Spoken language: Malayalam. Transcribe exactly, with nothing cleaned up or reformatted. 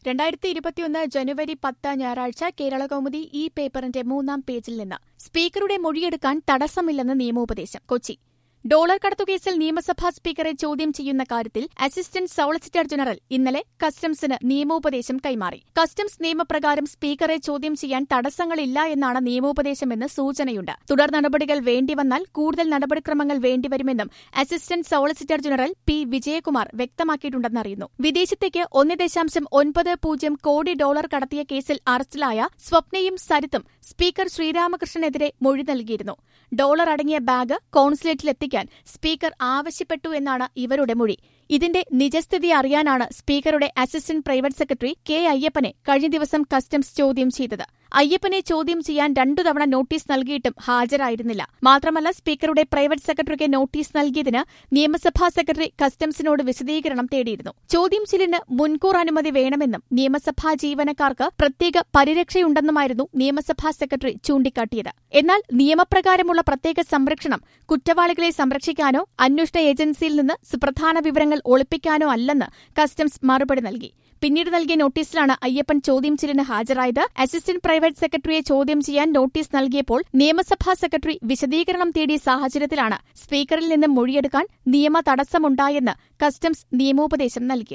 രണ്ടായിരത്തി ഇരുപത്തിയൊന്ന് ജനുവരി പത്ത് ഞായറാഴ്ച കേരളകൗമുദി ഈ പേപ്പറിന്റെ മൂന്നാം പേജിൽ നിന്ന് സ്പീക്കറുടെ മൊഴിയെടുക്കാൻ തടസ്സമില്ലെന്ന് നിയമോപദേശം. കൊച്ചി ഡോളർ കടത്തുകേസിൽ നിയമസഭാ സ്പീക്കറെ ചോദ്യം ചെയ്യുന്ന കാര്യത്തിൽ അസിസ്റ്റന്റ് സോളിസിറ്റർ ജനറൽ ഇന്നലെ കസ്റ്റംസിന് നിയമോപദേശം കൈമാറി. കസ്റ്റംസ് നിയമപ്രകാരം സ്പീക്കറെ ചോദ്യം ചെയ്യാൻ തടസ്സങ്ങളില്ല എന്നാണ് നിയമോപദേശമെന്ന് സൂചനയുണ്ട്. തുടർ നടപടികൾ വേണ്ടിവന്നാൽ കൂടുതൽ നടപടിക്രമങ്ങൾ വേണ്ടിവരുമെന്നും assistant solicitor general P Vijayakumar വ്യക്തമാക്കിയിട്ടുണ്ടെന്നറിയുന്നു. വിദേശത്തേക്ക് ഒന്ന് ദശാംശം ഒൻപത് പൂജ്യം കോടി ഡോളർ കടത്തിയ കേസിൽ അറസ്റ്റിലായ സ്വപ്നയും സരിത്തും സ്പീക്കർ ശ്രീരാമകൃഷ്ണനെതിരെ മൊഴി നൽകിയിരുന്നു. ഡോളർ അടങ്ങിയ ബാഗ് കോൺസുലേറ്റിലെത്തി സ്പീക്കർ ആവശ്യപ്പെട്ടു എന്നാണ് ഇവരുടെ മൊഴി. ഇതിന്റെ നിജസ്ഥിതി അറിയാനാണ് സ്പീക്കറുടെ അസിസ്റ്റന്റ് പ്രൈവറ്റ് സെക്രട്ടറി കെ അയ്യപ്പനെ കഴിഞ്ഞ ദിവസം കസ്റ്റംസ് ചോദ്യം ചെയ്തത്. അയ്യപ്പനെ ചോദ്യം ചെയ്യാൻ രണ്ടു തവണ നോട്ടീസ് നൽകിയിട്ടും ഹാജരായിരുന്നില്ല. മാത്രമല്ല, സ്പീക്കറുടെ പ്രൈവറ്റ് സെക്രട്ടറിക്ക് നോട്ടീസ് നൽകിയതിന് നിയമസഭാ സെക്രട്ടറി കസ്റ്റംസിനോട് വിശദീകരണം തേടിയിരുന്നു. ചോദ്യം ചെയ്യലിന് മുൻകൂർ അനുമതി വേണമെന്നും നിയമസഭാ ജീവനക്കാർക്ക് പ്രത്യേക പരിരക്ഷയുണ്ടെന്നുമായിരുന്നു നിയമസഭാ സെക്രട്ടറി ചൂണ്ടിക്കാട്ടിയത്. എന്നാൽ നിയമപ്രകാരമുള്ള പ്രത്യേക സംരക്ഷണം കുറ്റവാളികളെ സംരക്ഷിക്കാനോ അന്വേഷണ ഏജൻസിയിൽ നിന്ന് സുപ്രധാന വിവരങ്ങൾ ഒളിപ്പിക്കാനോ അല്ലെന്ന് കസ്റ്റംസ് മറുപടി നൽകി. പിന്നീട് നൽകിയ നോട്ടീസിലാണ് അയ്യപ്പൻ ചോദ്യം ചെയ്യലിന് ഹാജരായത്. അസിസ്റ്റന്റ് പ്രൈവറ്റ് സെക്രട്ടറിയെ ചോദ്യം ചെയ്യാൻ നോട്ടീസ് നൽകിയപ്പോൾ നിയമസഭാ സെക്രട്ടറി വിശദീകരണം തേടിയ സാഹചര്യത്തിലാണ് സ്പീക്കറിൽ നിന്ന് മൊഴിയെടുക്കാൻ നിയമ തടസ്സമുണ്ടായെന്ന് കസ്റ്റംസ് നിയമോപദേശം നൽകിയത്.